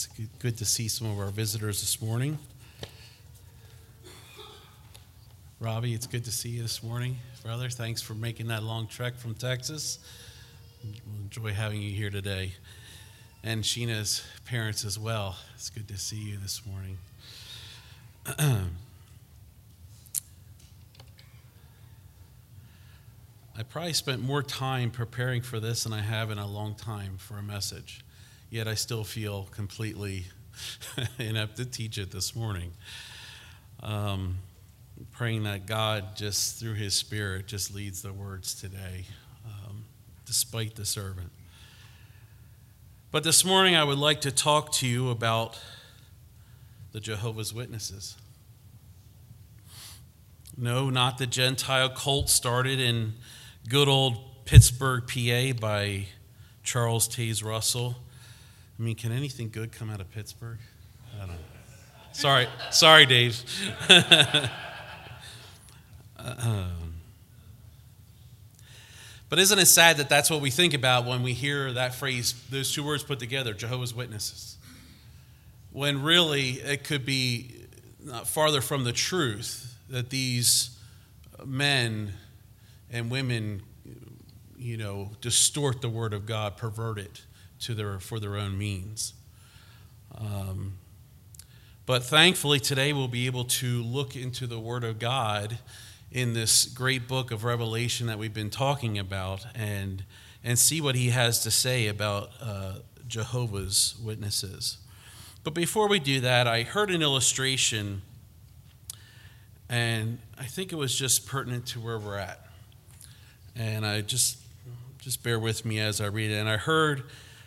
It's good to see some of our visitors this morning. Robbie, it's good to see you this morning, brother. Thanks for making that long trek from Texas. We'll enjoy having you here today. And Sheena's parents as well. It's good to see you this morning. I probably spent more time preparing for this than I have in a long time for a message. Yet I still feel completely inept to teach it this morning. Praying that God, just through his Spirit, just leads the words today, despite the servant. But this morning I would like to talk to you about the Jehovah's Witnesses. No, not the Gentile cult started in good old Pittsburgh, PA by Charles Taze Russell. I mean, can anything good come out of Pittsburgh? I don't know. Sorry, Dave. But isn't it sad that that's what we think about when we hear that phrase, those two words put together, Jehovah's Witnesses? When really it could be not farther from the truth that these men and women, distort the Word of God, pervert it for their own means. But thankfully today we'll be able to look into the Word of God in this great book of Revelation that we've been talking about and see what he has to say about Jehovah's Witnesses. But before we do that, I heard an illustration, and I think it was just pertinent to where we're at. And I just bear with me as I read it. And I heard,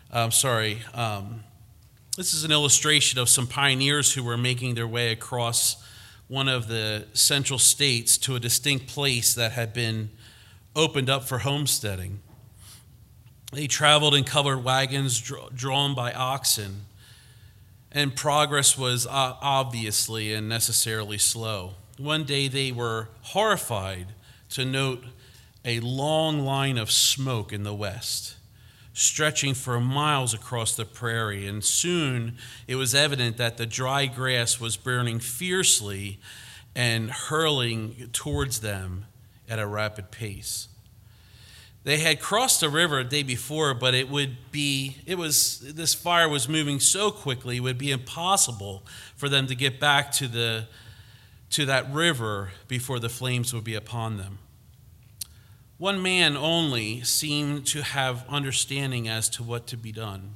this is an illustration of some pioneers who were making their way across one of the central states to a distinct place that had been opened up for homesteading. They traveled in covered wagons drawn by oxen, and progress was obviously and necessarily slow. One day they were horrified to note a long line of smoke in the west, stretching for miles across the prairie, and soon it was evident that the dry grass was burning fiercely and hurling towards them at a rapid pace. They had crossed the river a day before, but this fire was moving so quickly it would be impossible for them to get back to that river before the flames would be upon them. One man only seemed to have understanding as to what to be done.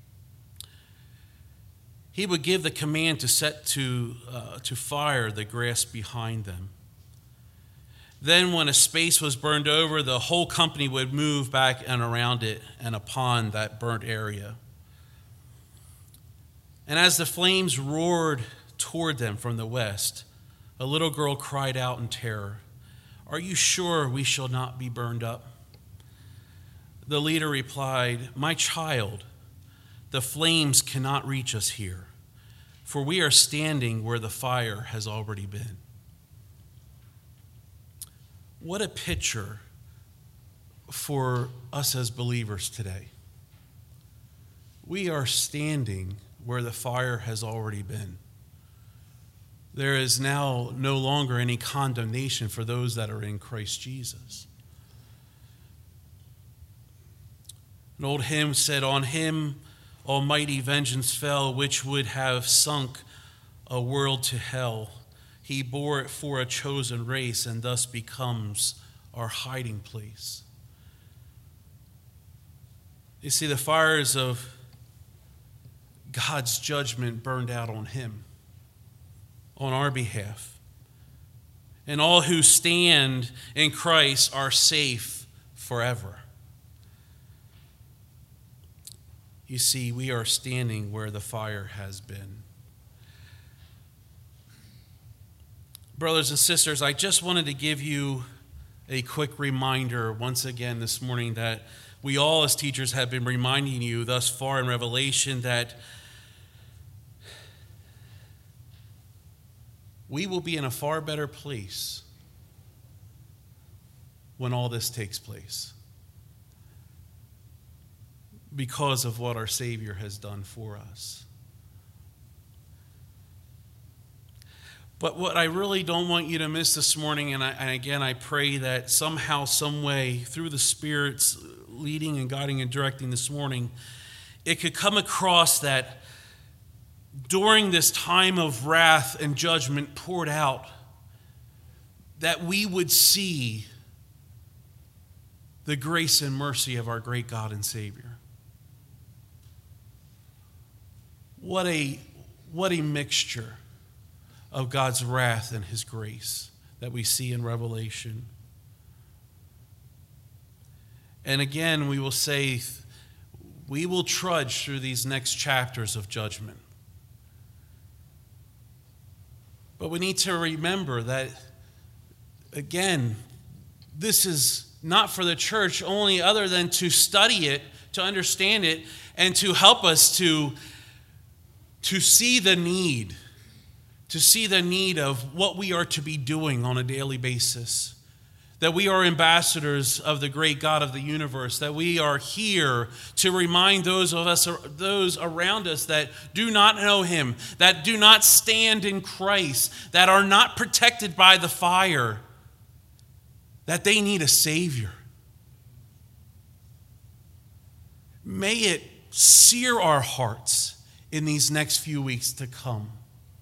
He would give the command to set to fire the grass behind them. Then when a space was burned over, the whole company would move back and around it and upon that burnt area. And as the flames roared toward them from the west, a little girl cried out in terror, "Are you sure we shall not be burned up?" The leader replied, "My child, the flames cannot reach us here, for we are standing where the fire has already been." What a picture for us as believers today. We are standing where the fire has already been. There is now no longer any condemnation for those that are in Christ Jesus. An old hymn said, "On him almighty vengeance fell, which would have sunk a world to hell. He bore it for a chosen race, and thus becomes our hiding place." You see, the fires of God's judgment burned out on him, on our behalf. And all who stand in Christ are safe forever. You see, we are standing where the fire has been. Brothers and sisters, I just wanted to give you a quick reminder once again this morning that we all as teachers have been reminding you thus far in Revelation that we will be in a far better place when all this takes place because of what our Savior has done for us. But what I really don't want you to miss this morning, and again, I pray that somehow, some way, through the Spirit's leading and guiding and directing this morning, it could come across that during this time of wrath and judgment poured out, that we would see the grace and mercy of our great God and Savior. What a mixture of God's wrath and his grace that we see in Revelation. And again, we will say, we will trudge through these next chapters of judgment. But we need to remember that, again, this is not for the church only other than to study it, to understand it, and to help us to see the need. To see the need of what we are to be doing on a daily basis. That we are ambassadors of the great God of the universe. That we are here to remind those around us that do not know him, that do not stand in Christ, that are not protected by the fire, that they need a Savior. May it sear our hearts in these next few weeks to come.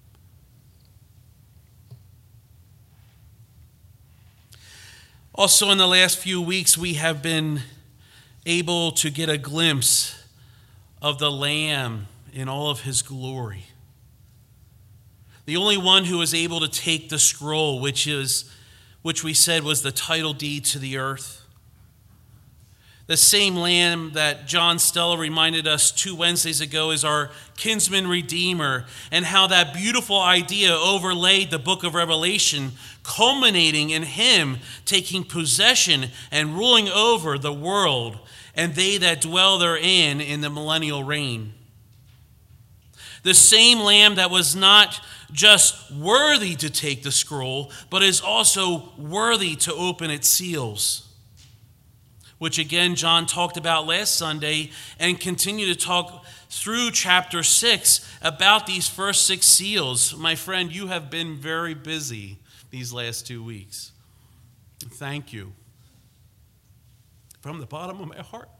Also, in the last few weeks, we have been able to get a glimpse of the Lamb in all of his glory. The only one who was able to take the scroll, which we said was the title deed to the earth. The same Lamb that John Stella reminded us 2 Wednesdays ago is our kinsman redeemer, and how that beautiful idea overlaid the book of Revelation, culminating in him taking possession and ruling over the world and they that dwell therein in the millennial reign. The same Lamb that was not just worthy to take the scroll, but is also worthy to open its seals, which again John talked about last Sunday and continue to talk through chapter 6 about these first 6 seals. My friend, you have been very busy these last 2 weeks. Thank you. From the bottom of my heart.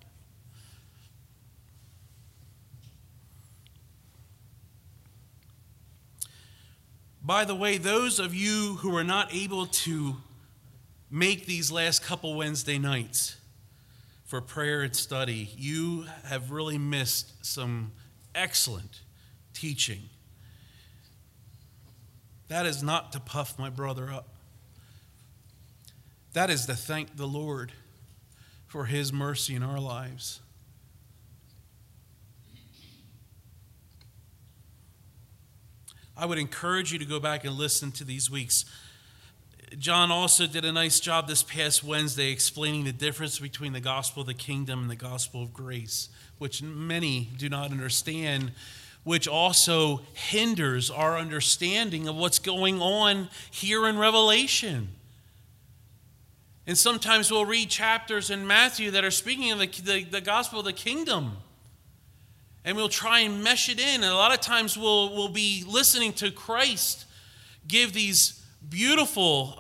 By the way, those of you who are not able to make these last couple Wednesday nights for prayer and study, you have really missed some excellent teaching. That is not to puff my brother up. That is to thank the Lord for his mercy in our lives. I would encourage you to go back and listen to these weeks. John also did a nice job this past Wednesday explaining the difference between the gospel of the kingdom and the gospel of grace, which many do not understand, which also hinders our understanding of what's going on here in Revelation. And sometimes we'll read chapters in Matthew that are speaking of the gospel of the kingdom. And we'll try and mesh it in. And a lot of times we'll be listening to Christ give these beautiful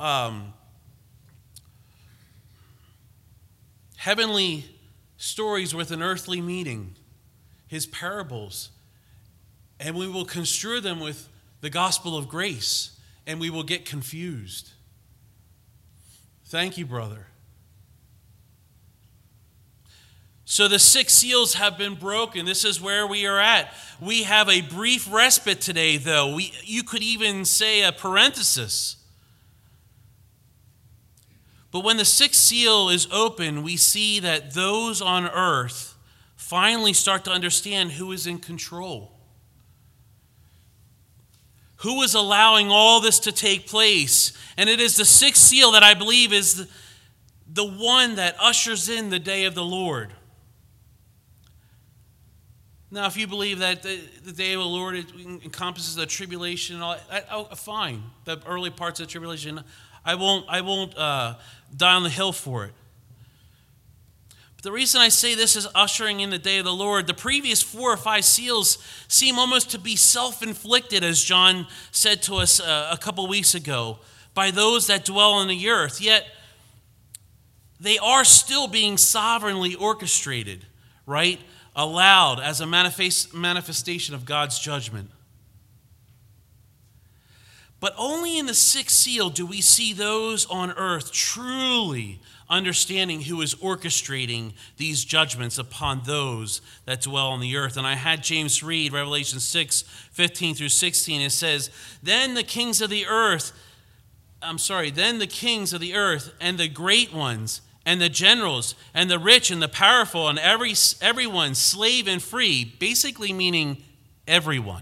heavenly stories with an earthly meaning, his parables. And we will construe them with the gospel of grace, and we will get confused. Thank you, brother. So the 6 seals have been broken. This is where we are at. We have a brief respite today, though. You could even say a parenthesis. But when the 6th seal is open, we see that those on earth finally start to understand who is in control. Who is allowing all this to take place? And it is the 6th seal that I believe is the one that ushers in the day of the Lord. Now, if you believe that the day of the Lord encompasses the tribulation and all that, fine. The early parts of the tribulation, I won't die on the hill for it. But the reason I say this is ushering in the day of the Lord. The previous 4 or 5 seals seem almost to be self-inflicted, as John said to us a couple weeks ago, by those that dwell on the earth. Yet they are still being sovereignly orchestrated, right? Allowed as a manifestation of God's judgment. But only in the 6th seal do we see those on earth truly understanding who is orchestrating these judgments upon those that dwell on the earth. And I had James read Revelation 6:15 through 16. It says, then the kings of the earth and the great ones and the generals and the rich and the powerful and everyone, slave and free, basically meaning everyone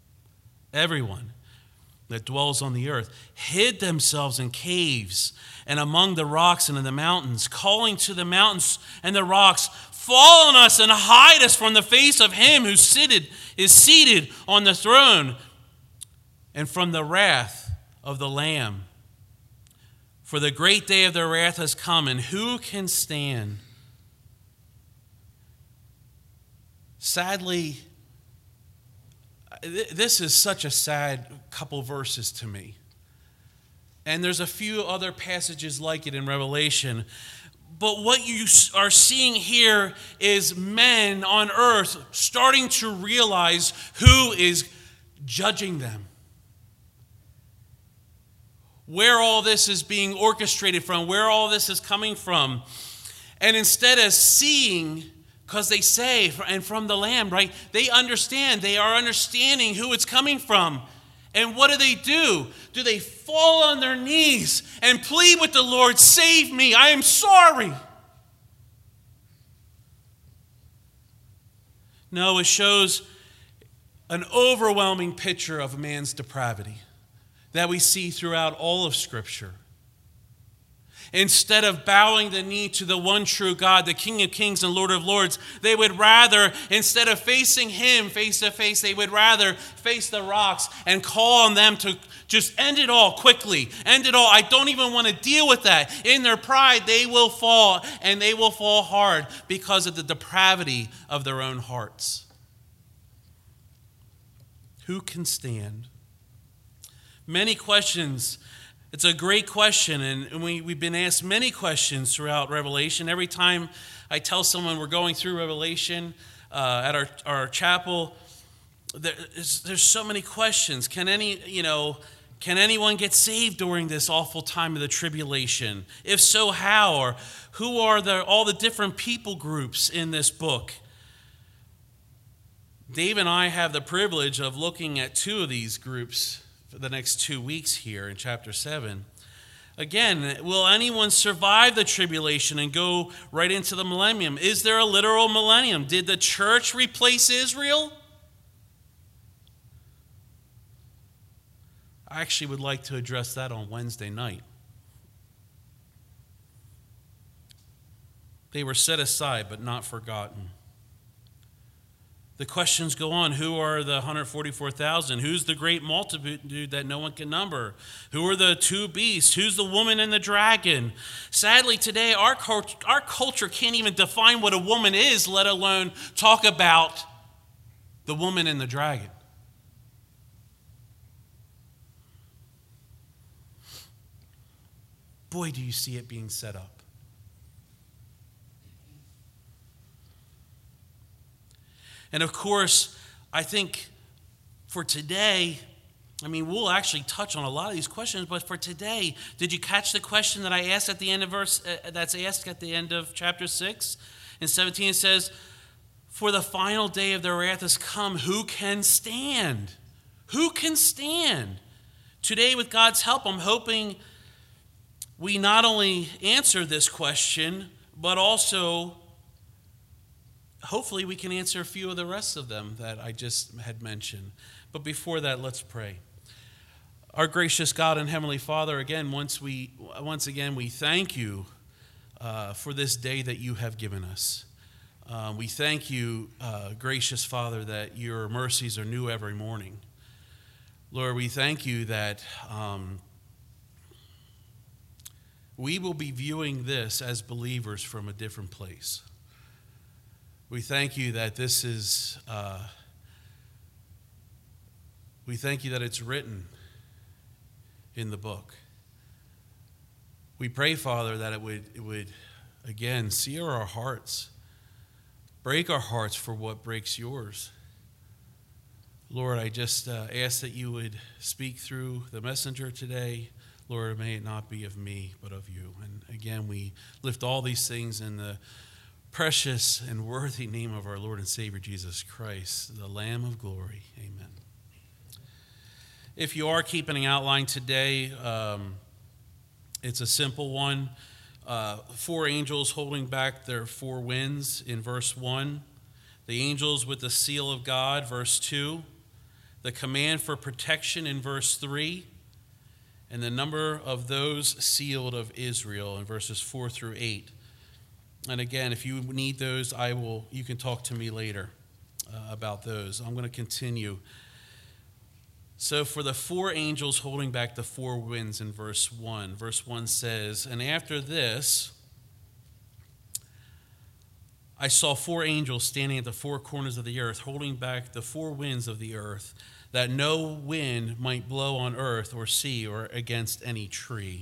that dwells on the earth, hid themselves in caves and among the rocks and in the mountains, calling to the mountains and the rocks, fall on us and hide us from the face of him who is seated on the throne and from the wrath of the Lamb. For the great day of their wrath has come, and who can stand? Sadly, this is such a sad couple verses to me. And there's a few other passages like it in Revelation. But what you are seeing here is men on earth starting to realize who is judging them. Where all this is being orchestrated from, where all this is coming from. And instead of seeing, because they say, and from the Lamb, right? They are understanding who it's coming from. And what do? Do they fall on their knees and plead with the Lord, save me, I am sorry? No, it shows an overwhelming picture of man's depravity that we see throughout all of Scripture. Instead of bowing the knee to the one true God, the King of Kings and Lord of Lords, they would rather, instead of facing him face to face, they would rather face the rocks and call on them to just end it all quickly. End it all. I don't even want to deal with that. In their pride, they will fall, and they will fall hard because of the depravity of their own hearts. Who can stand? Many questions. It's a great question, and we've been asked many questions throughout Revelation. Every time I tell someone we're going through Revelation at our chapel, there's so many questions. Can anyone get saved during this awful time of the tribulation? If so, how? Or who are all the different people groups in this book? Dave and I have the privilege of looking at 2 of these groups for the next 2 weeks here in chapter 7. Again, will anyone survive the tribulation and go right into the millennium? Is there a literal millennium? Did the church replace Israel? I actually would like to address that on Wednesday night. They were set aside but not forgotten. The questions go on. Who are the 144,000? Who's the great multitude that no one can number? Who are the 2 beasts? Who's the woman and the dragon? Sadly, today, our culture can't even define what a woman is, let alone talk about the woman and the dragon. Boy, do you see it being set up. And of course, I think for today, we'll actually touch on a lot of these questions, but for today, did you catch the question that I asked at the end of that's asked at the end of chapter 6? In 17 it says, for the final day of their wrath has come, who can stand? Who can stand? Today, with God's help, I'm hoping we not only answer this question, but also hopefully we can answer a few of the rest of them that I just had mentioned. But before that, let's pray. Our gracious God and Heavenly Father, once again we thank you for this day that you have given us. We thank you, gracious Father, that your mercies are new every morning. Lord, we thank you that we will be viewing this as believers from a different place. We thank you that this is, we thank you that it's written in the book. We pray, Father, that it would again, sear our hearts, break our hearts for what breaks yours. Lord, I just ask that you would speak through the messenger today. Lord, may it not be of me, but of you. And again, we lift all these things in the precious and worthy name of our Lord and Savior Jesus Christ, the Lamb of glory. Amen. If you are keeping an outline today, it's a simple one. 4 angels holding back their 4 winds in verse 1. The angels with the seal of God, verse 2. The command for protection in verse 3. And the number of those sealed of Israel in verses 4 through 8. And again, if you need those, you can talk to me later about those. I'm going to continue. So for the 4 angels holding back the 4 winds in verse 1 says, "And after this, I saw 4 angels standing at the 4 corners of the earth, holding back the 4 winds of the earth, that no wind might blow on earth or sea or against any tree."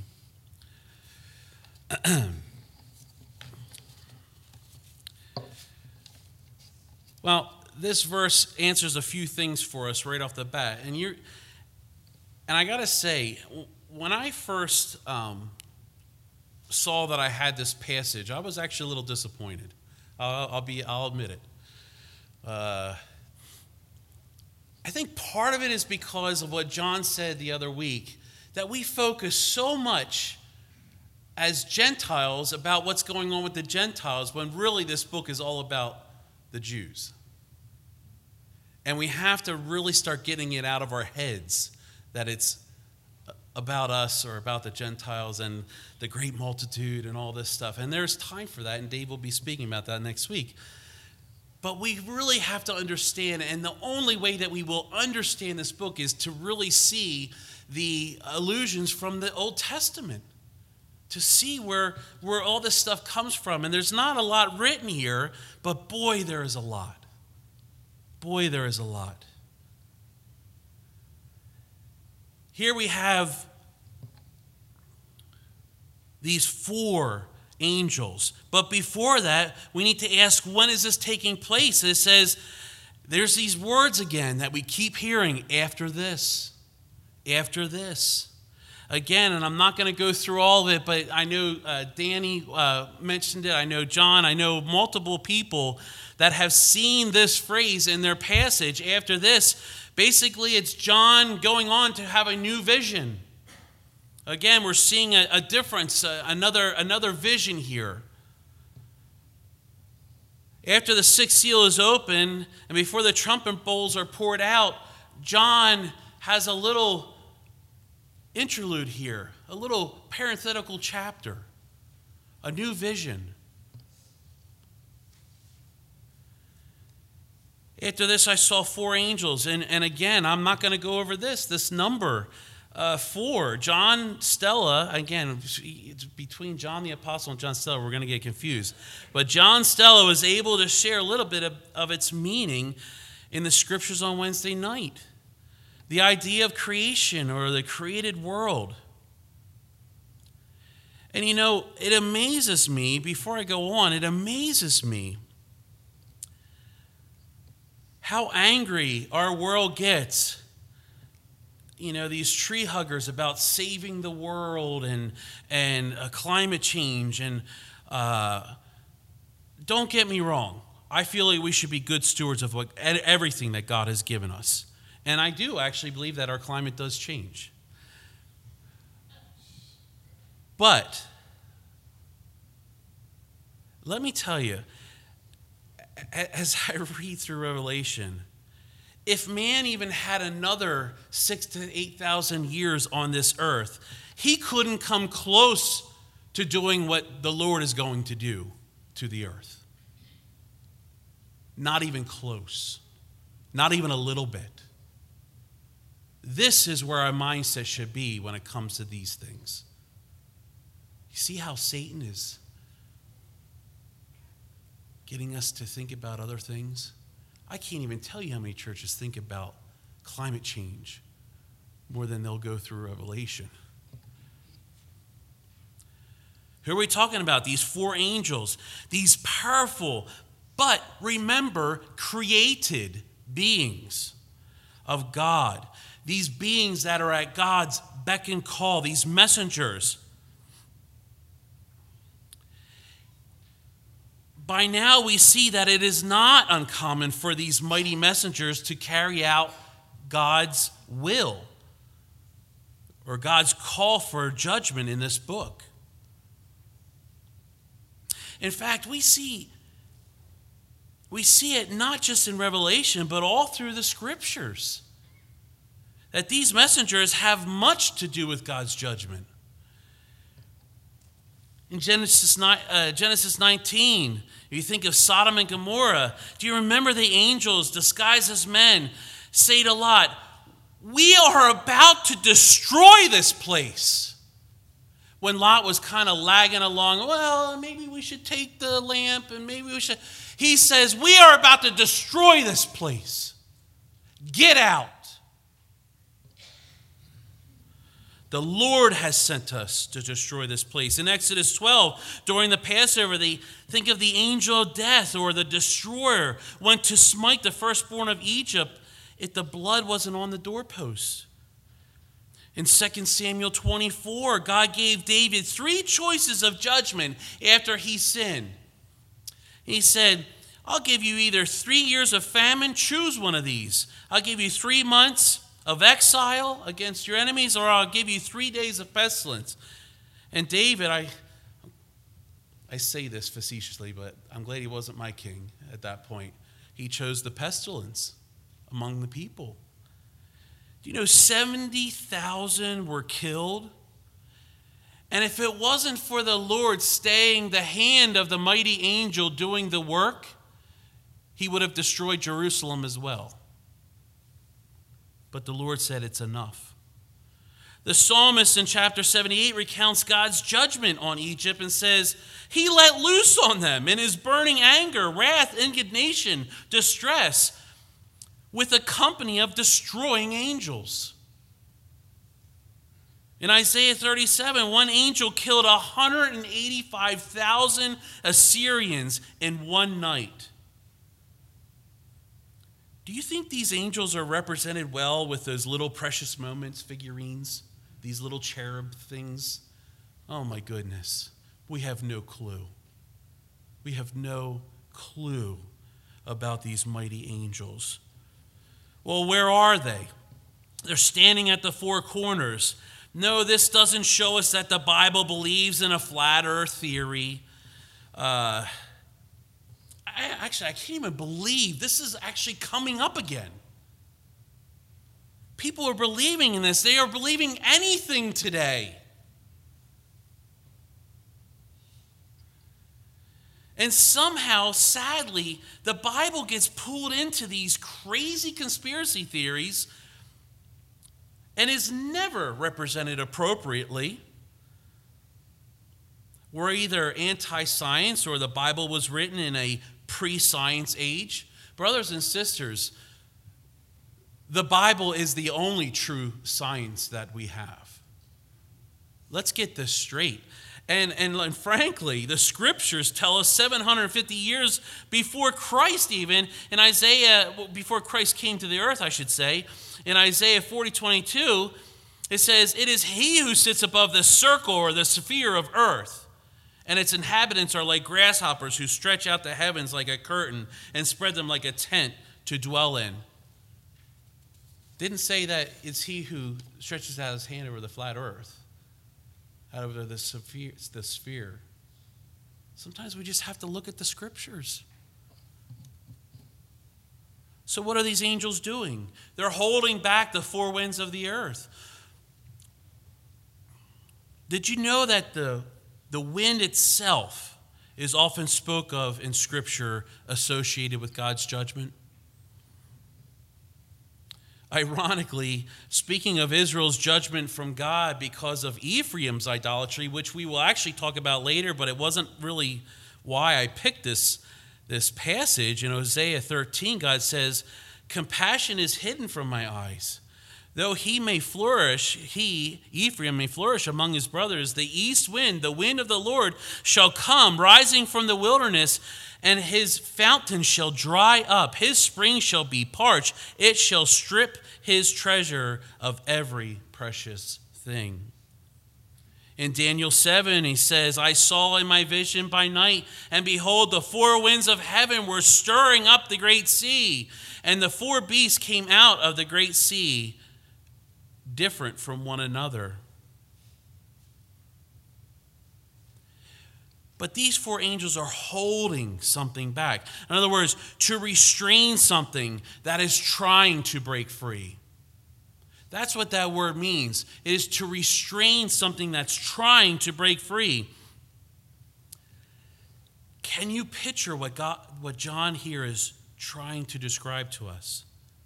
Well, this verse answers a few things for us right off the bat. And I got to say, when I first saw that I had this passage, I was actually a little disappointed. I'll admit it. I think part of it is because of what John said the other week, that we focus so much as Gentiles about what's going on with the Gentiles, when really this book is all about the Jews. And we have to really start getting it out of our heads that it's about us or about the Gentiles and the great multitude and all this stuff. And there's time for that, and Dave will be speaking about that next week. But we really have to understand, and the only way that we will understand this book is to really see the allusions from the Old Testament, to see where all this stuff comes from. And there's not a lot written here, but boy, there is a lot. Boy, there is a lot. Here we have these 4 angels. But before that, we need to ask, when is this taking place? It says, there's these words again that we keep hearing, after this, after this. Again, and I'm not going to go through all of it, but I know Danny mentioned it. I know John. I know multiple people that have seen this phrase in their passage, after this. Basically, it's John going on to have a new vision. Again, we're seeing a difference, another vision here. After the 6th seal is open, and before the trumpet bowls are poured out, John has a little interlude here, a little parenthetical chapter, a new vision. After this, I saw 4 angels. And again, I'm not going to go over this number 4. John Stella, again, it's between John the Apostle and John Stella, we're going to get confused. But John Stella was able to share a little bit of its meaning in the scriptures on Wednesday night. The idea of creation or the created world. And it amazes me, before I go on, it amazes me how angry our world gets. These tree huggers about saving the world and climate change. And don't get me wrong. I feel like we should be good stewards of everything that God has given us. And I do actually believe that our climate does change. But let me tell you, as I read through Revelation, if man even had another 6,000 to 8,000 years on this earth, he couldn't come close to doing what the Lord is going to do to the earth. Not even close. Not even a little bit. This is where our mindset should be when it comes to these things. You see how Satan is getting us to think about other things. I can't even tell you how many churches think about climate change more than they'll go through Revelation. Who are we talking about? These four angels, these powerful, but remember, created beings of God. These beings that are at God's beck and call, these messengers. By now we see that it is not uncommon for these mighty messengers to carry out God's will or God's call for judgment in this book. In fact, we see it not just in Revelation, but all through the Scriptures, that these messengers have much to do with God's judgment. In Genesis 19, you think of Sodom and Gomorrah. Do you remember the angels disguised as men say to Lot, "We are about to destroy this place." When Lot was kind of lagging along, well, maybe we should take the lamp and maybe we should. He says, "We are about to destroy this place. Get out." The Lord has sent us to destroy this place. In Exodus 12, during the Passover, they think of the angel of death or the destroyer went to smite the firstborn of Egypt if the blood wasn't on the doorposts. In 2 Samuel 24, God gave David 3 choices of judgment after he sinned. He said, "I'll give you either 3 years of famine, choose one of these. I'll give you 3 months of exile against your enemies, or I'll give you 3 days of pestilence." And David, I say this facetiously, but I'm glad he wasn't my king at that point. He chose the pestilence among the people. Do you know 70,000 were killed? And if it wasn't for the Lord staying the hand of the mighty angel doing the work, he would have destroyed Jerusalem as well. But the Lord said it's enough. The psalmist in chapter 78 recounts God's judgment on Egypt and says, "He let loose on them in his burning anger, wrath, indignation, distress, with a company of destroying angels." In Isaiah 37, one angel killed 185,000 Assyrians in one night. Do you think these angels are represented well with those little precious moments figurines, these little cherub things? Oh my goodness, we have no clue. We have no clue about these mighty angels. Well, where are they? They're standing at the 4 corners. No, this doesn't show us that the Bible believes in a flat earth theory. I can't even believe this is actually coming up again. People are believing in this. They are believing anything today. And somehow, sadly, the Bible gets pulled into these crazy conspiracy theories and is never represented appropriately. We're either anti-science or the Bible was written in a pre-science age. Brothers and sisters, the Bible is the only true science that we have. Let's get this straight. And frankly, the Scriptures tell us 750 years before Christ even, in Isaiah, before Christ came to the earth, I should say, in Isaiah 40:22, it says, "It is he who sits above the circle or the sphere of earth, and its inhabitants are like grasshoppers who stretch out the heavens like a curtain and spread them like a tent to dwell in." Didn't say that it's he who stretches out his hand over the flat earth, out of the sphere. Sometimes we just have to look at the Scriptures. So what are these angels doing? They're holding back the 4 winds of the earth. Did you know that the wind itself is often spoke of in Scripture associated with God's judgment? Ironically, speaking of Israel's judgment from God because of Ephraim's idolatry, which we will actually talk about later, but it wasn't really why I picked this this passage in Hosea 13, God says, compassion is hidden from my eyes. Though he may flourish, Ephraim may flourish among his brothers, the east wind, the wind of the Lord, shall come, rising from the wilderness, and his fountain shall dry up. His spring shall be parched. It shall strip his treasure of every precious thing. In Daniel 7, he says, I saw in my vision by night, and behold, the four winds of heaven were stirring up the great sea, and the four beasts came out of the great sea, different from one another. But these four angels are holding something back. In other words, to restrain something that is trying to break free. That's what that word means. It is to restrain something that's trying to break free. Can you picture what John here is trying to describe to us?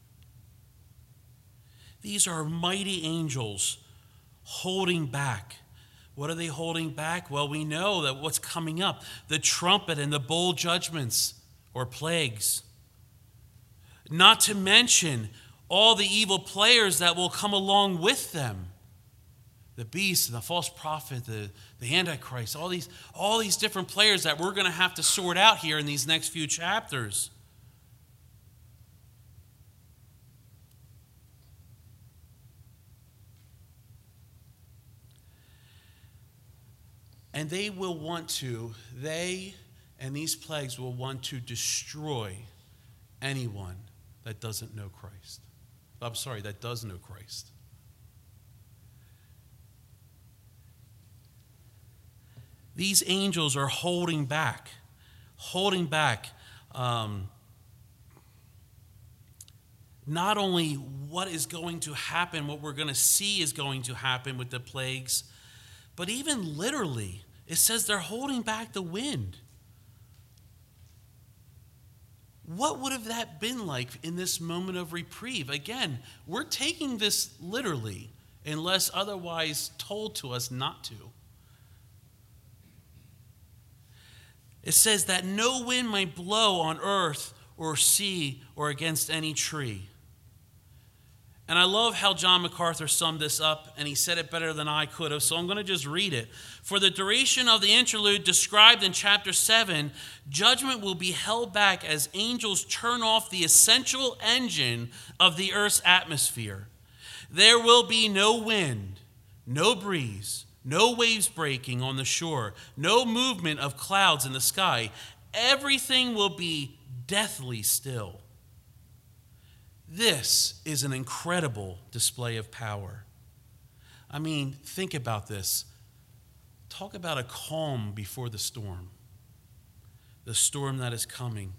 These are mighty angels holding back. What are they holding back? Well, we know that what's coming up, the trumpet and the bowl judgments or plagues. Not to mention all the evil players that will come along with them. The beast and the false prophet, the Antichrist, all these different players that we're going to have to sort out here in these next few chapters. And they and these plagues will want to destroy anyone that doesn't know Christ. That does know Christ. These angels are holding back not only what is going to happen, what we're going to see is going to happen with the plagues, but even literally, it says they're holding back the wind. What would have that been like in this moment of reprieve? Again, we're taking this literally, unless otherwise told to us not to. It says that no wind might blow on earth or sea or against any tree. And I love how John MacArthur summed this up, and he said it better than I could have, so I'm going to just read it. For the duration of the interlude described in chapter 7, judgment will be held back as angels turn off the essential engine of the earth's atmosphere. There will be no wind, no breeze, no waves breaking on the shore, no movement of clouds in the sky. Everything will be deathly still. This is an incredible display of power. I mean, think about this. Talk about a calm before the storm that is coming.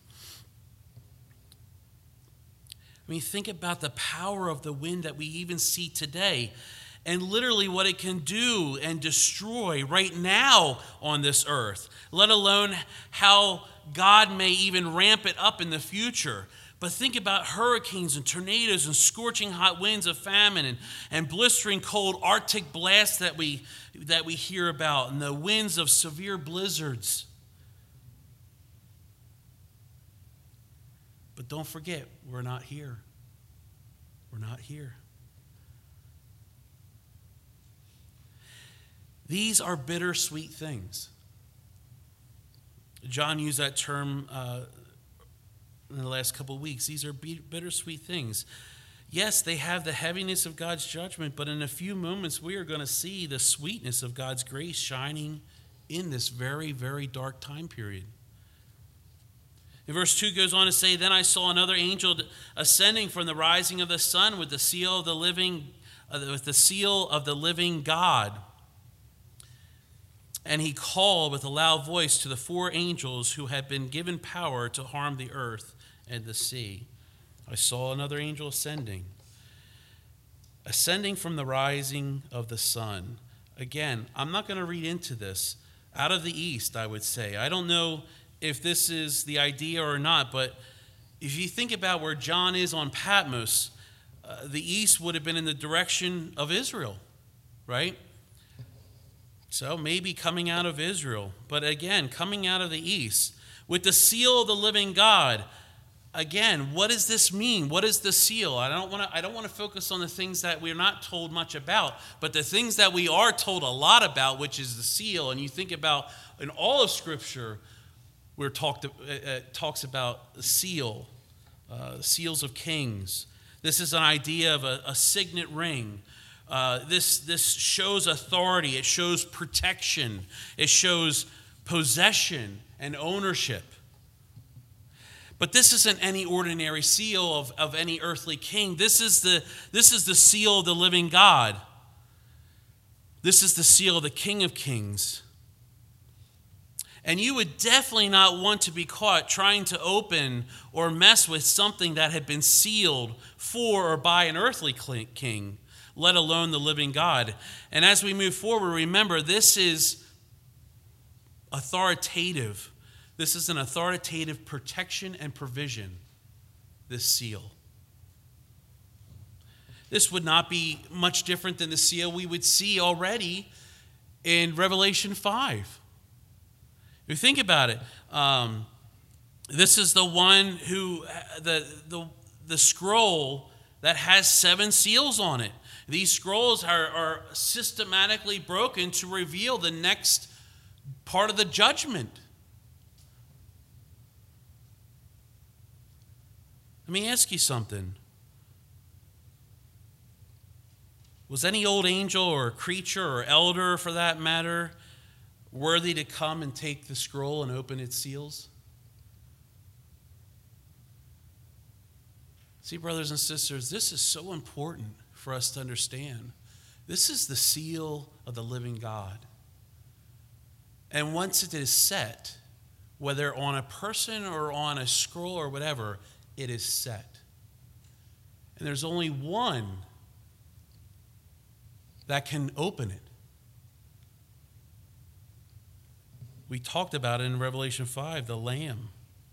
I mean, think about the power of the wind that we even see today, and literally what it can do and destroy right now on this earth, let alone how God may even ramp it up in the future. But think about hurricanes and tornadoes and scorching hot winds of famine and blistering cold Arctic blasts that we hear about, and the winds of severe blizzards. But don't forget, we're not here. We're not here. These are bittersweet things. John used that term in the last couple of weeks. These are bittersweet things. Yes, they have the heaviness of God's judgment, but in a few moments we are going to see the sweetness of God's grace shining in this very, very dark time period. And verse 2 goes on to say, Then I saw another angel ascending from the rising of the sun with the seal of the living God. And he called with a loud voice to the four angels who had been given power to harm the earth and the sea. I saw another angel ascending from the rising of the sun. Again, I'm not going to read into this. Out of the east, I would say. I don't know if this is the idea or not, but if you think about where John is on Patmos, the east would have been in the direction of Israel, right? So maybe coming out of Israel. But again, coming out of the east. with the seal of the living God. Again, what does this mean? What is the seal? I don't want to focus on the things that we're not told much about, but the things that we are told a lot about, which is the seal. And you think about in all of Scripture, talks about the seal, seals of kings. This is an idea of a signet ring. This shows authority. It shows protection. It shows possession and ownership. But this isn't any ordinary seal of any earthly king. This is the seal of the living God. This is the seal of the King of Kings. And you would definitely not want to be caught trying to open or mess with something that had been sealed for or by an earthly king, let alone the living God. And as we move forward, remember, this is authoritative. This is an authoritative protection and provision, this seal. This would not be much different than the seal we would see already in Revelation 5. If you think about it, this is the one who, the scroll that has 7 seals on it. These scrolls are systematically broken to reveal the next part of the judgment. Let me ask you something. Was any old angel or creature or elder, for that matter, worthy to come and take the scroll and open its seals? See, brothers and sisters, this is so important for us to understand. This is the seal of the living God. And once it is set, whether on a person or on a scroll or whatever, it is set. And there's only one that can open it. We talked about it in Revelation 5, the Lamb.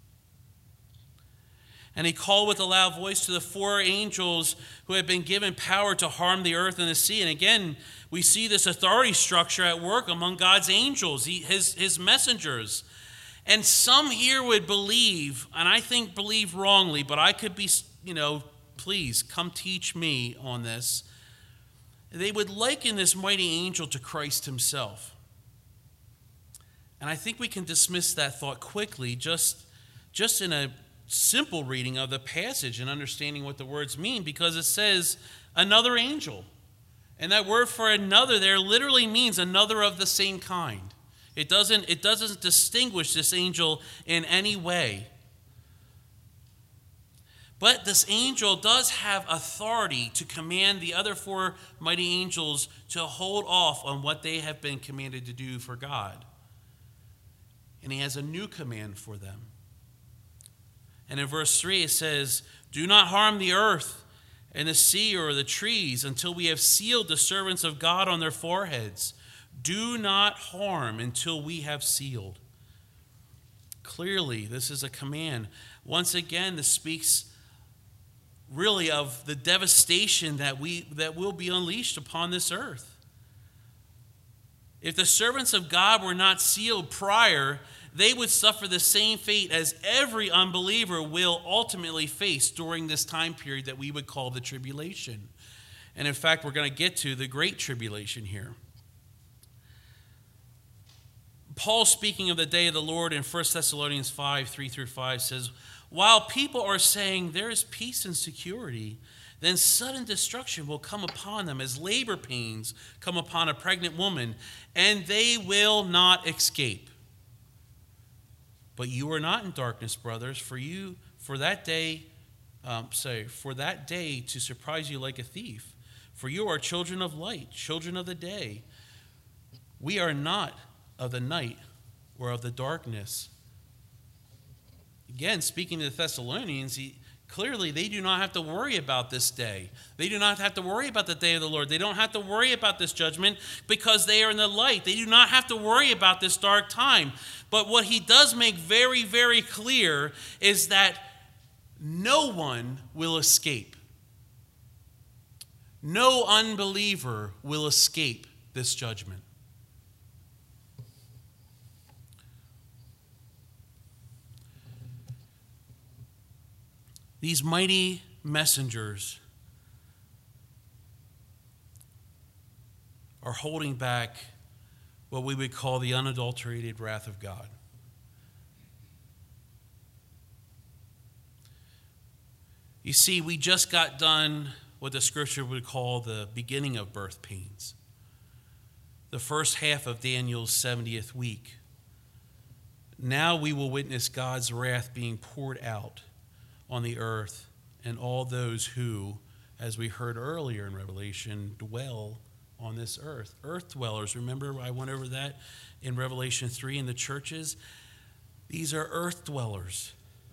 And he called with a loud voice to the 4 angels who had been given power to harm the earth and the sea. And again, we see this authority structure at work among God's angels, his messengers. And some here would believe, and I think believe wrongly, but I could be, please come teach me on this. They would liken this mighty angel to Christ himself. And I think we can dismiss that thought quickly just in a simple reading of the passage and understanding what the words mean, because it says another angel. And that word for another there literally means another of the same kind. It doesn't distinguish this angel in any way. But this angel does have authority to command the other 4 mighty angels to hold off on what they have been commanded to do for God. And he has a new command for them. And in verse 3 it says, "Do not harm the earth and the sea or the trees until we have sealed the servants of God on their foreheads. Do not harm until we have sealed." Clearly, this is a command. Once again, this speaks really of the devastation that will be unleashed upon this earth. If the servants of God were not sealed prior, they would suffer the same fate as every unbeliever will ultimately face during this time period that we would call the tribulation. And in fact, we're going to get to the great tribulation here. Paul, speaking of the day of the Lord in 1 Thessalonians 5, 3-5, says, "While people are saying there is peace and security, then sudden destruction will come upon them as labor pains come upon a pregnant woman, and they will not escape. But you are not in darkness, brothers, for that day to surprise you like a thief. For you are children of light, children of the day. We are not of the night or of the darkness." Again, speaking to the Thessalonians, clearly they do not have to worry about this day. They do not have to worry about the day of the Lord. They don't have to worry about this judgment because they are in the light. They do not have to worry about this dark time. But what he does make very, very clear is that no one will escape. No unbeliever will escape this judgment. These mighty messengers are holding back what we would call the unadulterated wrath of God. You see, we just got done what the scripture would call the beginning of birth pains, the first half of Daniel's 70th week. Now we will witness God's wrath being poured out on the earth and all those who, as we heard earlier in Revelation, dwell on this earth. Earth dwellers. Remember, I went over that in Revelation 3 in the churches. These are earth dwellers.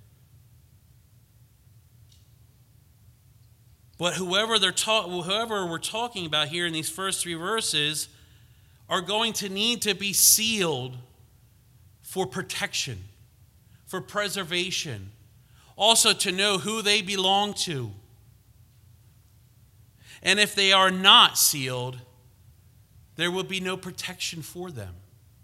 But whoever we're talking about here in these first 3 verses are going to need to be sealed for protection, for preservation, also to know who they belong to. And if they are not sealed, there will be no protection for them.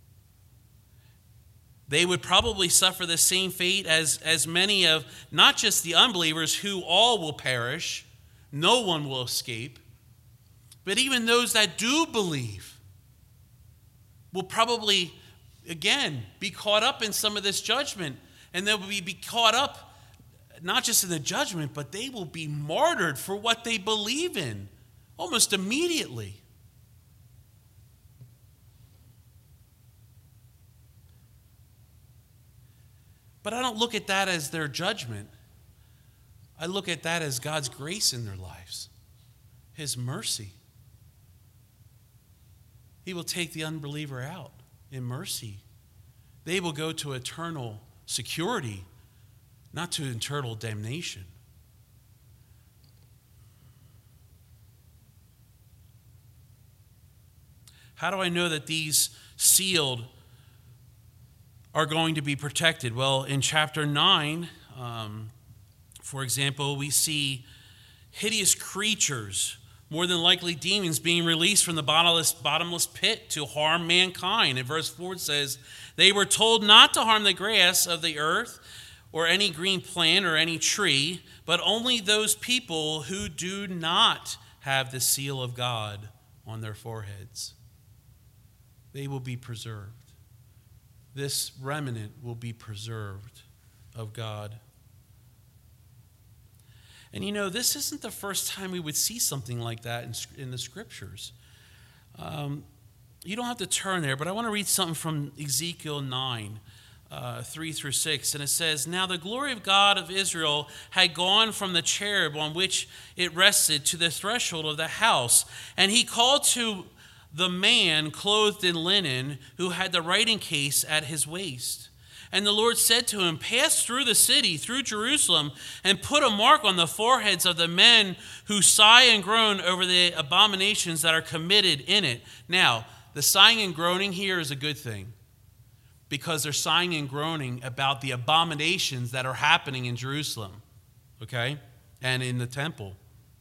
They would probably suffer the same fate as many of not just the unbelievers who all will perish, no one will escape, but even those that do believe will probably, again, be caught up in some of this judgment. And they will be caught up not just in the judgment, but they will be martyred for what they believe in almost immediately. But I don't look at that as their judgment. I look at that as God's grace in their lives, His mercy. He will take the unbeliever out in mercy. They will go to eternal security, not to eternal damnation. How do I know that these sealed are going to be protected? Well, in chapter 9, for example, we see hideous creatures, more than likely demons, being released from the bottomless pit to harm mankind. And verse 4 says, they were told not to harm the grass of the earth or any green plant or any tree, but only those people who do not have the seal of God on their foreheads. They will be preserved. This remnant will be preserved of God. And you know, this isn't the first time we would see something like that in the scriptures. You don't have to turn there, but I want to read something from Ezekiel 9, 3 through 6. And it says, now the glory of God of Israel had gone from the cherub on which it rested to the threshold of the house. And he called to the man clothed in linen who had the writing case at his waist. And the Lord said to him, pass through the city, through Jerusalem, and put a mark on the foreheads of the men who sigh and groan over the abominations that are committed in it. Now, the sighing and groaning here is a good thing, because they're sighing and groaning about the abominations that are happening in Jerusalem, okay, and in the temple.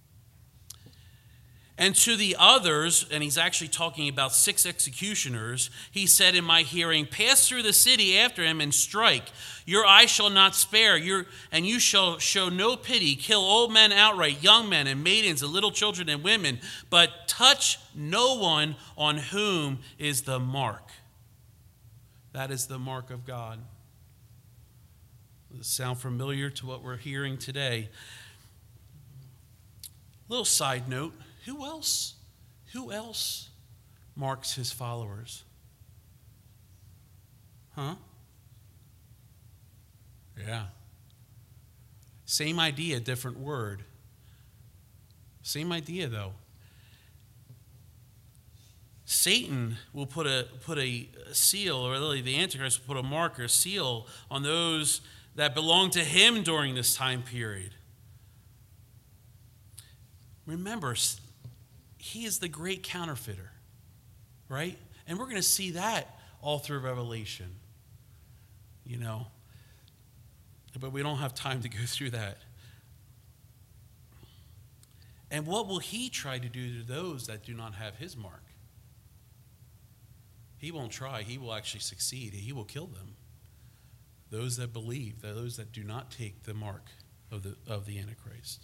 And to the others, and he's actually talking about 6 executioners, he said in my hearing, pass through the city after him and strike. Your eye shall not spare, and you shall show no pity. Kill old men outright, young men and maidens and little children and women, but touch no one on whom is the mark. That is the mark of God. Does it sound familiar to what we're hearing today? Little side note. Who else marks his followers? Huh? Yeah. Same idea, different word. Same idea, though. Satan will put a seal, or really the Antichrist will put a mark or a seal on those that belong to him during this time period. Remember, he is the great counterfeiter, right? And we're going to see that all through Revelation, you know. But we don't have time to go through that. And what will he try to do to those that do not have his mark? He won't try. He will actually succeed. He will kill them. Those that believe, those that do not take the mark of the Antichrist.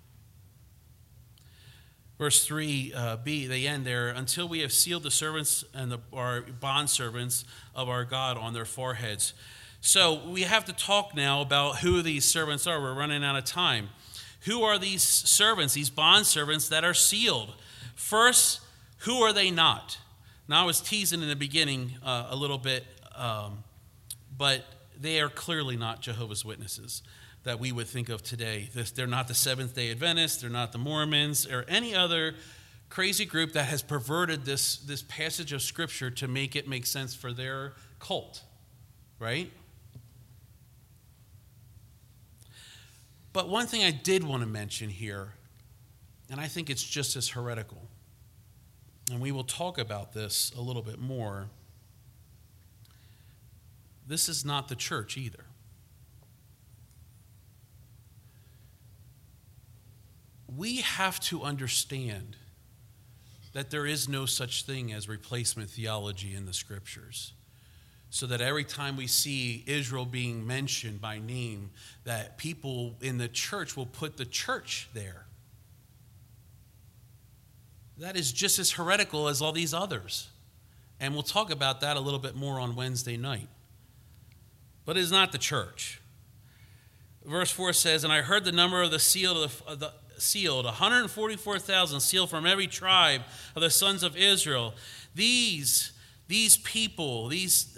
Verse 3b, they end there, until we have sealed the servants and our bondservants of our God on their foreheads. So we have to talk now about who these servants are. We're running out of time. Who are these servants, these bondservants that are sealed? First, who are they not? Now, I was teasing in the beginning a little bit, but they are clearly not Jehovah's Witnesses that we would think of today. They're not the Seventh-day Adventists. They're not the Mormons or any other crazy group that has perverted this passage of Scripture to make it make sense for their cult, right? But one thing I did want to mention here, and I think it's just as heretical, and we will talk about this a little bit more, this is not the church either. We have to understand that there is no such thing as replacement theology in the Scriptures. So that every time we see Israel being mentioned by name, that people in the church will put the church there. That is just as heretical as all these others. And we'll talk about that a little bit more on Wednesday night. But it is not the church. Verse 4 says, and I heard the number of the sealed, 144,000 sealed from every tribe of the sons of Israel. These people,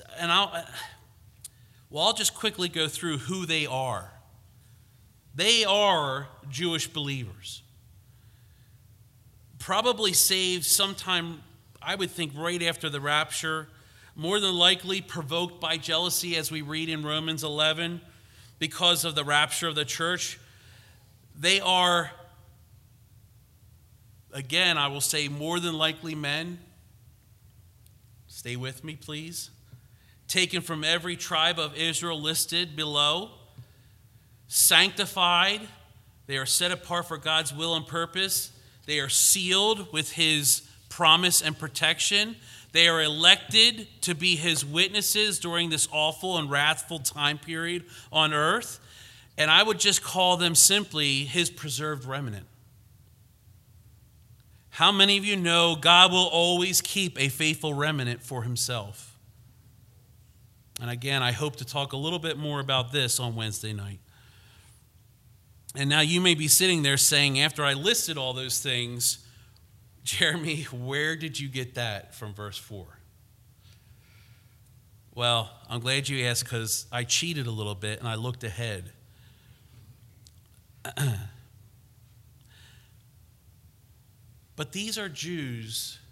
I'll just quickly go through who they are. They are Jewish believers. Probably saved sometime, I would think, right after the rapture. More than likely provoked by jealousy, as we read in Romans 11, because of the rapture of the church. They are, again, I will say, more than likely men. Stay with me, please. Taken from every tribe of Israel listed below. Sanctified. They are set apart for God's will and purpose. They are sealed with His promise and protection. They are elected to be His witnesses during this awful and wrathful time period on earth. And I would just call them simply His preserved remnant. How many of you know God will always keep a faithful remnant for Himself? And again, I hope to talk a little bit more about this on Wednesday night. And now you may be sitting there saying, after I listed all those things, Jeremy, where did you get that from verse 4? Well, I'm glad you asked, because I cheated a little bit and I looked ahead. But these are Jews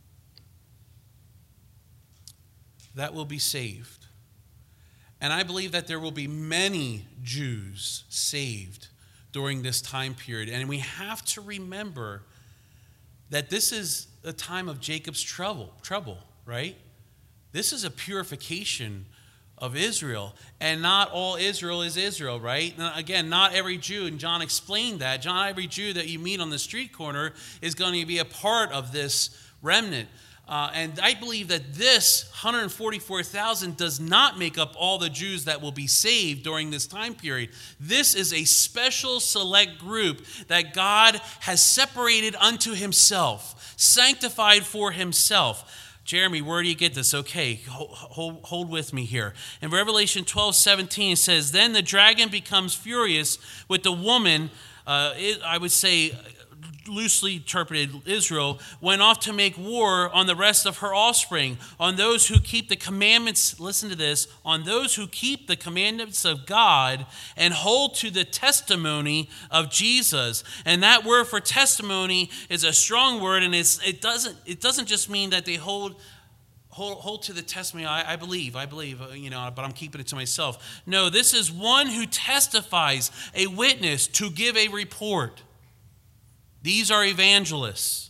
that will be saved. And I believe that there will be many Jews saved during this time period. And we have to remember that this is a time of Jacob's trouble, right? This is a purification of Israel. And not all Israel is Israel, right? Now, again, not every Jew, and John explained that. Not every Jew that you meet on the street corner is going to be a part of this remnant. And I believe that this 144,000 does not make up all the Jews that will be saved during this time period. This is a special select group that God has separated unto Himself, sanctified for Himself. Jeremy, where do you get this? Okay, hold with me here. In Revelation 12:17, it says, then the dragon becomes furious with the woman, I would say, loosely interpreted, Israel, went off to make war on the rest of her offspring, on those who keep the commandments, listen to this, on those who keep the commandments of God and hold to the testimony of Jesus. And that word for testimony is a strong word, and it doesn't just mean that they hold to the testimony, I believe, but I'm keeping it to myself. No, this is one who testifies, a witness, to give a report. These are evangelists.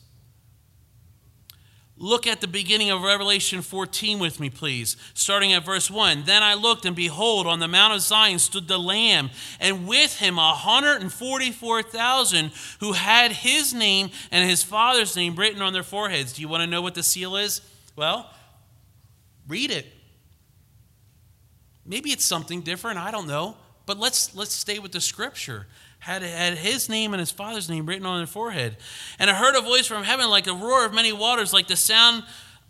Look at the beginning of Revelation 14 with me, please, starting at verse 1. Then I looked, and behold, on the Mount of Zion stood the Lamb, and with Him 144,000 who had His name and His Father's name written on their foreheads. Do you want to know what the seal is? Well, read it. Maybe it's something different. I don't know. But let's stay with the scripture. Had his name and his father's name written on their forehead. And I heard a voice from heaven like a roar of many waters, like the sound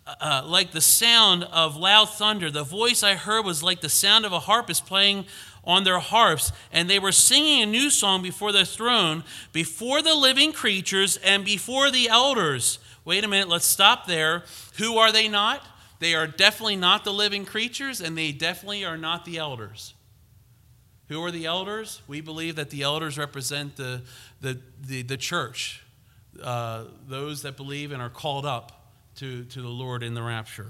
of loud thunder. The voice I heard was like the sound of a harpist playing on their harps, and they were singing a new song before the throne, before the living creatures, and before the elders. Wait a minute, let's stop there. Who are they not? They are definitely not the living creatures, and they definitely are not the elders. Who are the elders? We believe that the elders represent the church, those that believe and are called up to the Lord in the rapture.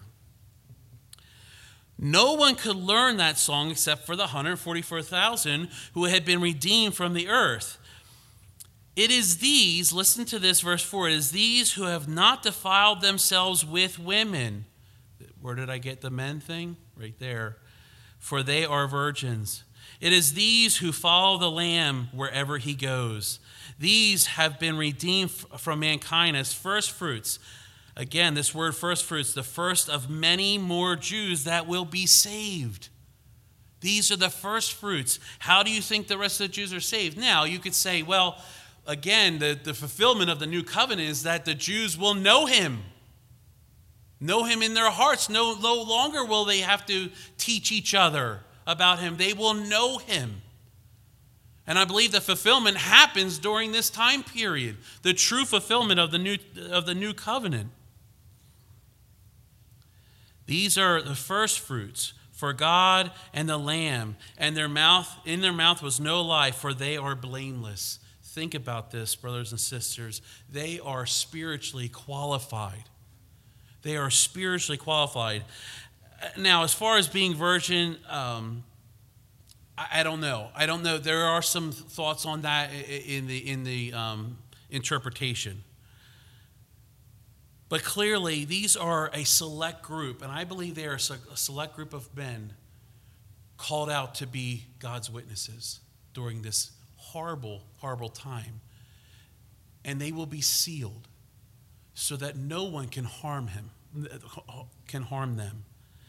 No one could learn that song except for the 144,000 who had been redeemed from the earth. It is these, listen to this, verse 4, it is these who have not defiled themselves with women. Where did I get the men thing? Right there. For they are virgins. It is these who follow the Lamb wherever he goes. These have been redeemed from mankind as first fruits. Again, this word first fruits, the first of many more Jews that will be saved. These are the first fruits. How do you think the rest of the Jews are saved? Now, you could say, well, again, the fulfillment of the new covenant is that the Jews will know him in their hearts. No longer will they have to teach each other about him. They will know him. And I believe the fulfillment happens during this time period, the true fulfillment of the new covenant. These are the first fruits for God and the Lamb, and in their mouth was no lie, for they are blameless. Think about this, brothers and sisters. They are spiritually qualified. They are spiritually qualified. Now, as far as being virgin, I don't know. I don't know. There are some thoughts on that in the interpretation. But clearly, these are a select group, and I believe they are a select group of men called out to be God's witnesses during this horrible, horrible time. And they will be sealed so that no one can harm them.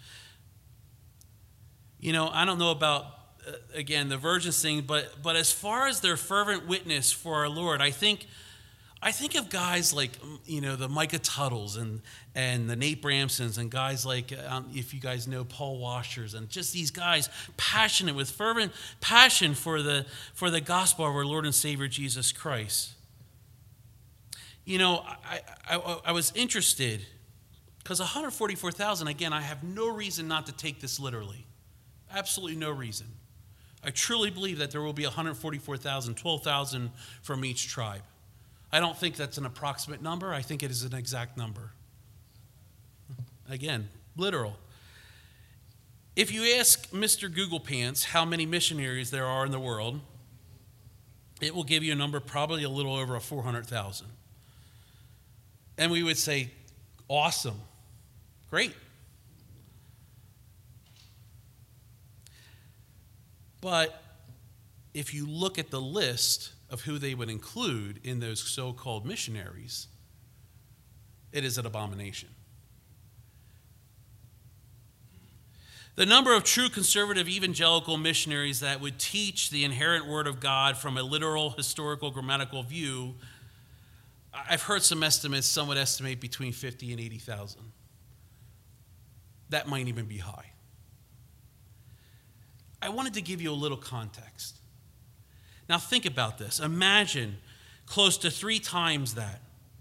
You know, I don't know about, again, the virgins thing, but as far as their fervent witness for our Lord, I think of guys like, you know, the Micah Tuttles and the Nate Bramsons and guys like, if you guys know, Paul Washers, and just these guys passionate with fervent passion for the gospel of our Lord and Savior Jesus Christ. You know, I was interested because 144,000, again, I have no reason not to take this literally. Absolutely no reason. I truly believe that there will be 144,000, 12,000 from each tribe. I don't think that's an approximate number. I think it is an exact number. Again, literal. If you ask Mr. Google Pants how many missionaries there are in the world, it will give you a number probably a little over 400,000. And we would say, awesome, great. But if you look at the list of who they would include in those so-called missionaries, it is an abomination. The number of true conservative evangelical missionaries that would teach the inherent word of God from a literal, historical, grammatical view, I've heard some estimates, some would estimate between 50 and 80,000. That might even be high. I wanted to give you a little context. Now think about this. Imagine close to 3 times that.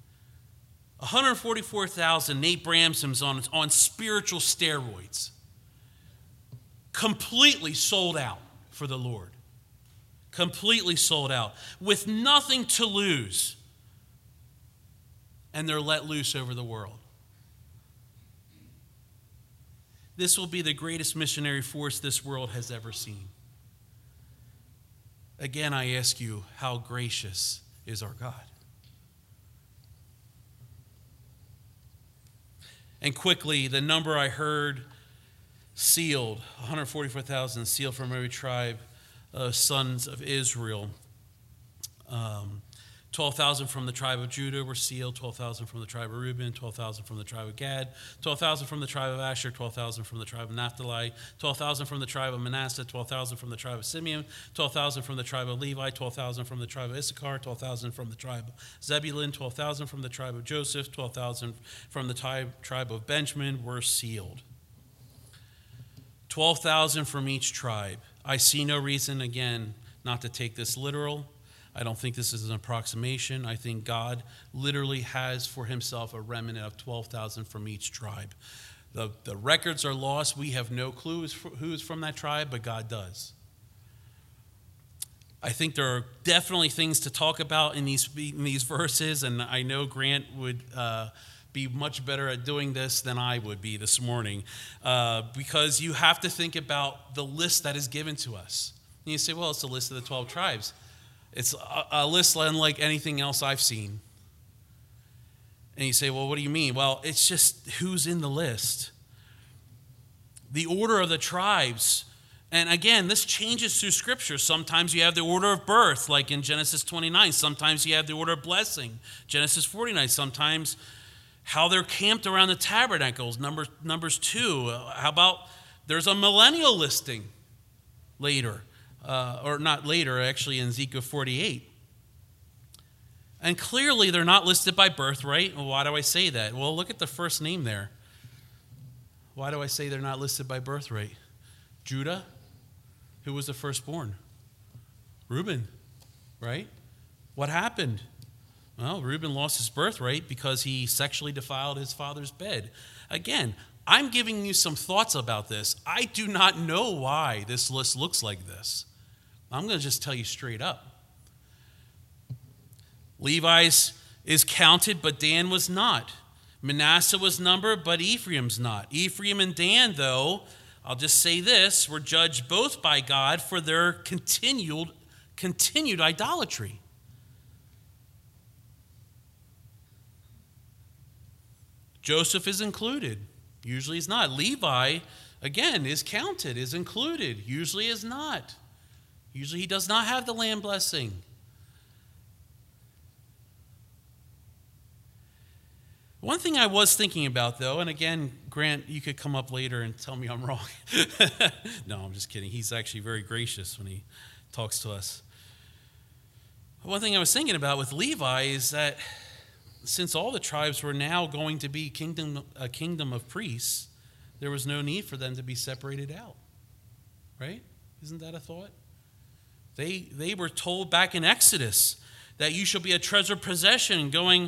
144,000 Nate Bramsons on spiritual steroids. Completely sold out for the Lord. Completely sold out. With nothing to lose. And they're let loose over the world. This will be the greatest missionary force this world has ever seen. Again, I ask you, how gracious is our God? And quickly, the number I heard sealed, 144,000 sealed from every tribe, sons of Israel. 12,000 from the tribe of Judah were sealed, 12,000 from the tribe of Reuben, 12,000 from the tribe of Gad, 12,000 from the tribe of Asher, 12,000 from the tribe of Naphtali, 12,000 from the tribe of Manasseh, 12,000 from the tribe of Simeon, 12,000 from the tribe of Levi, 12,000 from the tribe of Issachar, 12,000 from the tribe of Zebulun, 12,000 from the tribe of Joseph, 12,000 from the tribe of Benjamin were sealed. 12,000 from each tribe. I see no reason, again, not to take this literal. I don't think this is an approximation. I think God literally has for himself a remnant of 12,000 from each tribe. The records are lost. We have no clue who's from that tribe, but God does. I think there are definitely things to talk about in these verses, and I know Grant would be much better at doing this than I would be this morning, because you have to think about the list that is given to us. And you say, well, it's a list of the 12 tribes. It's a list unlike anything else I've seen. And you say, well, what do you mean? Well, it's just who's in the list. The order of the tribes. And again, this changes through Scripture. Sometimes you have the order of birth, like in Genesis 29. Sometimes you have the order of blessing, Genesis 49. Sometimes how they're camped around the tabernacles, Numbers 2. How about there's a millennial listing later. Or not later, actually, in Ezekiel 48. And clearly, they're not listed by birthright. Well, why do I say that? Well, look at the first name there. Why do I say they're not listed by birthright? Judah, who was the firstborn? Reuben, right? What happened? Well, Reuben lost his birthright because he sexually defiled his father's bed. Again, I'm giving you some thoughts about this. I do not know why this list looks like this. I'm going to just tell you straight up. Levi's is counted, but Dan was not. Manasseh was numbered, but Ephraim's not. Ephraim and Dan, though, I'll just say this, were judged both by God for their continued idolatry. Joseph is included. Usually is not. Levi, again, is counted, is included. Usually is not. Usually he does not have the land blessing. One thing I was thinking about, though, and again, Grant, you could come up later and tell me I'm wrong. No, I'm just kidding. He's actually very gracious when he talks to us. One thing I was thinking about with Levi is that since all the tribes were now going to be a kingdom of priests, there was no need for them to be separated out. Right? Isn't that a thought? They were told back in Exodus that you shall be a treasured possession going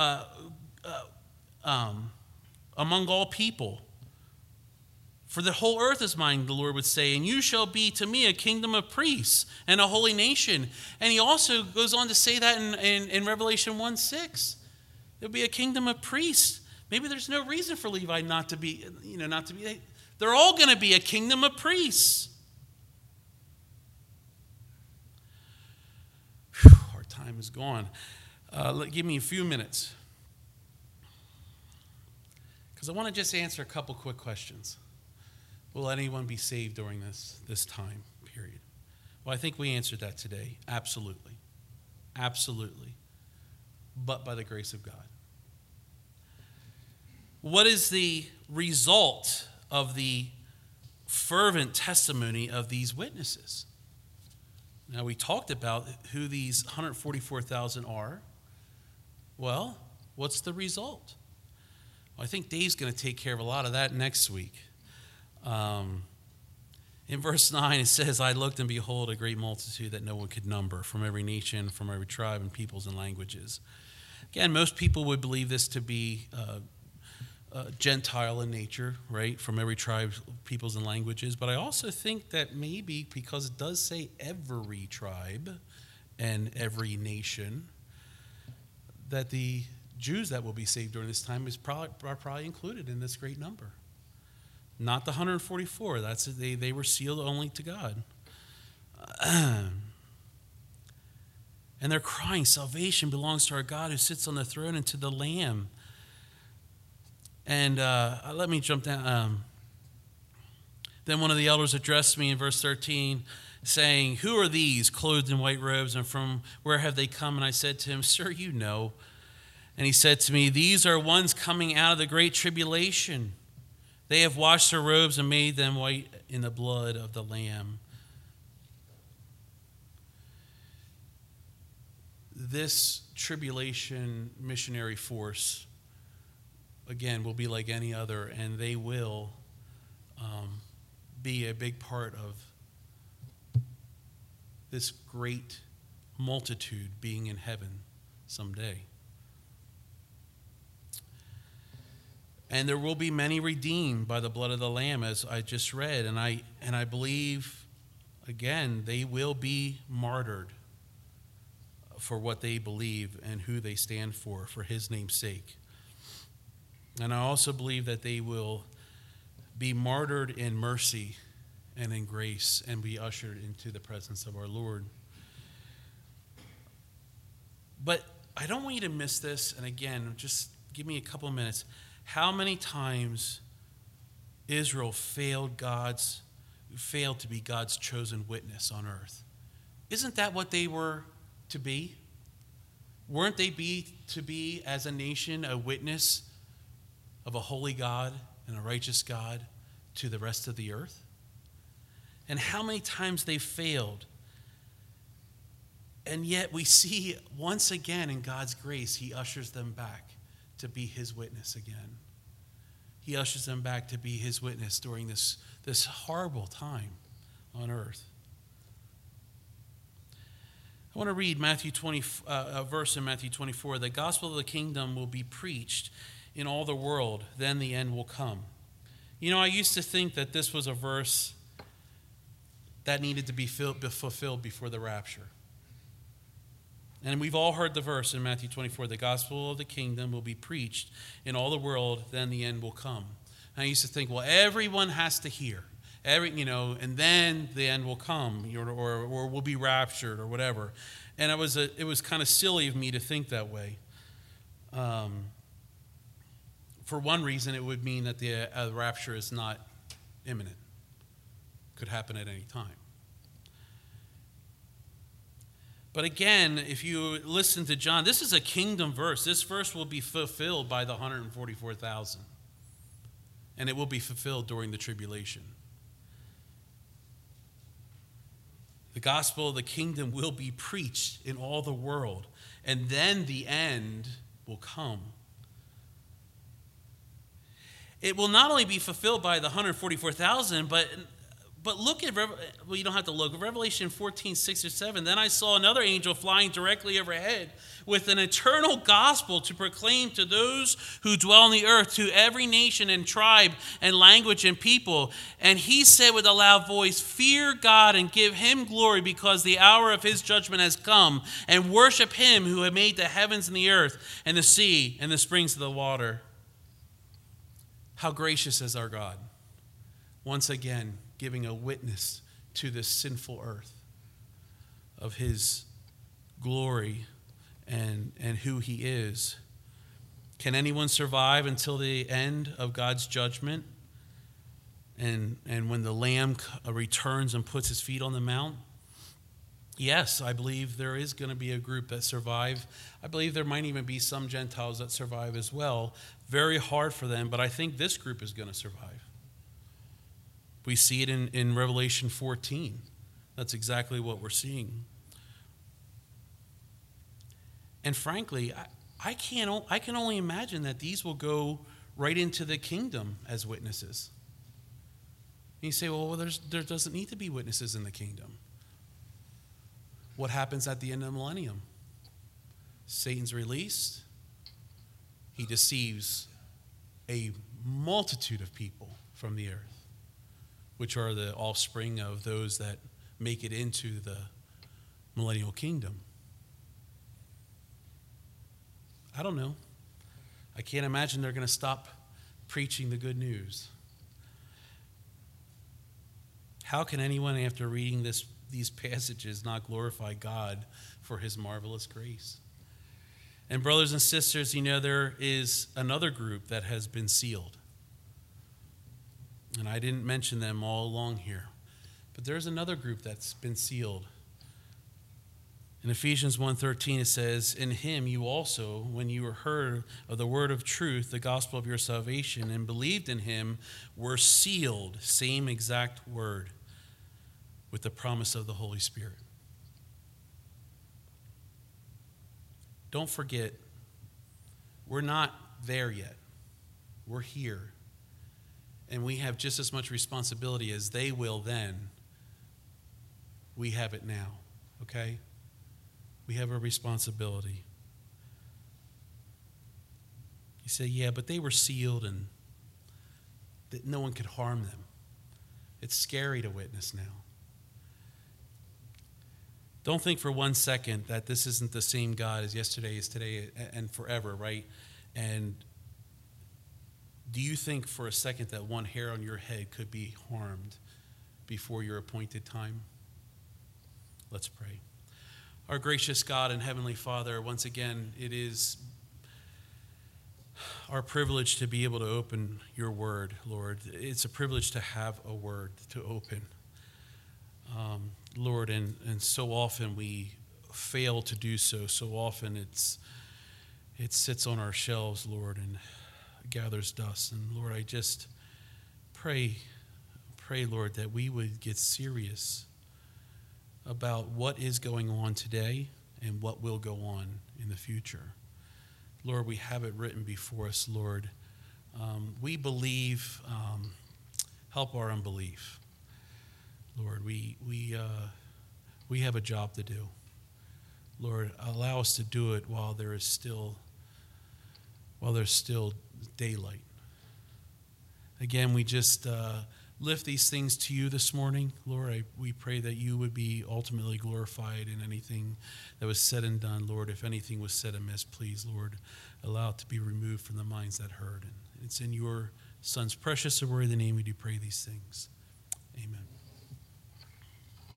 among all people. For the whole earth is mine, the Lord would say, and you shall be to me a kingdom of priests and a holy nation. And he also goes on to say that in Revelation 1:6. There'll be a kingdom of priests. Maybe there's no reason for Levi not to be. They're all going to be a kingdom of priests. Our time is gone. Give me a few minutes. Because I want to just answer a couple quick questions. Will anyone be saved during this time period? Well, I think we answered that today. Absolutely. Absolutely. But by the grace of God. What is the result of the fervent testimony of these witnesses? Now, we talked about who these 144,000 are. Well, what's the result? Well, I think Dave's going to take care of a lot of that next week. In verse 9, it says, I looked and behold a great multitude that no one could number, from every nation, from every tribe and peoples and languages. Again, most people would believe this to be Gentile in nature, right? From every tribe, peoples, and languages. But I also think that maybe because it does say every tribe and every nation, that the Jews that will be saved during this time are probably included in this great number. Not the 144. They were sealed only to God. And they're crying, salvation belongs to our God who sits on the throne and to the Lamb. And let me jump down. Then one of the elders addressed me in verse 13 saying, "Who are these clothed in white robes, and from where have they come?" And I said to him, "Sir, you know." And he said to me, "These are ones coming out of the great tribulation. They have washed their robes and made them white in the blood of the Lamb." This tribulation missionary force, again, will be like any other, and they will be a big part of this great multitude being in heaven someday. And there will be many redeemed by the blood of the Lamb, as I just read. And I believe, again, they will be martyred for what they believe and who they stand for his name's sake. And I also believe that they will be martyred in mercy and in grace and be ushered into the presence of our Lord. But I don't want you to miss this. And again, just give me a couple minutes. How many times Israel failed to be God's chosen witness on earth? Isn't that what they were to be? Weren't they to be as a nation a witness of a holy God and a righteous God to the rest of the earth? And how many times they failed. And yet we see once again in God's grace, he ushers them back to be his witness again. He ushers them back to be his witness during this horrible time on earth. I want to read a verse in Matthew 24. "The gospel of the kingdom will be preached in all the world, then the end will come." You know, I used to think that this was a verse that needed to be fulfilled before the rapture. And we've all heard the verse in Matthew 24, "The gospel of the kingdom will be preached in all the world, then the end will come." And I used to think, well, everyone has to hear, and then the end will come, or we'll be raptured or whatever. And it was kind of silly of me to think that way. For one reason, it would mean that the rapture is not imminent. Could happen at any time. But again, if you listen to John, this is a kingdom verse. This verse will be fulfilled by the 144,000. And it will be fulfilled during the tribulation. The gospel of the kingdom will be preached in all the world. And then the end will come. It will not only be fulfilled by the 144,000, but look at, you don't have to look, Revelation 14, 6 or 7. "Then I saw another angel flying directly overhead with an eternal gospel to proclaim to those who dwell on the earth, to every nation and tribe and language and people. And he said with a loud voice, 'Fear God and give him glory, because the hour of his judgment has come, and worship him who had made the heavens and the earth and the sea and the springs of the water.'" How gracious is our God. Once again, giving a witness to this sinful earth of his glory and who he is. Can anyone survive until the end of God's judgment? And when the Lamb returns and puts his feet on the mount? Yes, I believe there is going to be a group that survive. I believe there might even be some Gentiles that survive as well. Very hard for them, but I think this group is going to survive. We see it in Revelation 14. That's exactly what we're seeing. And frankly, I can only imagine that these will go right into the kingdom as witnesses. And you say, well, there doesn't need to be witnesses in the kingdom. What happens at the end of the millennium? Satan's released. He deceives a multitude of people from the earth, which are the offspring of those that make it into the millennial kingdom. I don't know. I can't imagine they're going to stop preaching the good news. How can anyone, after reading these passages, not glorify God for his marvelous grace? And brothers and sisters, there is another group that has been sealed. And I didn't mention them all along here. But there's another group that's been sealed. In Ephesians 1:13 it says, "In him you also, when you were heard of the word of truth, the gospel of your salvation, and believed in him, were sealed," same exact word, "with the promise of the Holy Spirit." Don't forget, we're not there yet. We're here. And we have just as much responsibility as they will then. We have it now, okay? We have a responsibility. You say, yeah, but they were sealed and that no one could harm them. It's scary to witness now. Don't think for 1 second that this isn't the same God as yesterday, is today, and forever, right? And do you think for a second that one hair on your head could be harmed before your appointed time? Let's pray. Our gracious God and Heavenly Father, once again, it is our privilege to be able to open your word, Lord. It's a privilege to have a word to open, Lord, and so often we fail to do so. So often it sits on our shelves, Lord, and gathers dust. And Lord, I just pray, Lord, that we would get serious about what is going on today and what will go on in the future. Lord, we have it written before us, Lord. We believe, help our unbelief. Lord, we have a job to do. Lord, allow us to do it while there's still daylight. Again, we just lift these things to you this morning. Lord, we pray that you would be ultimately glorified in anything that was said and done. Lord, if anything was said amiss, please, Lord, allow it to be removed from the minds that heard. And it's in your Son's precious and worthy name we do pray these things. Amen.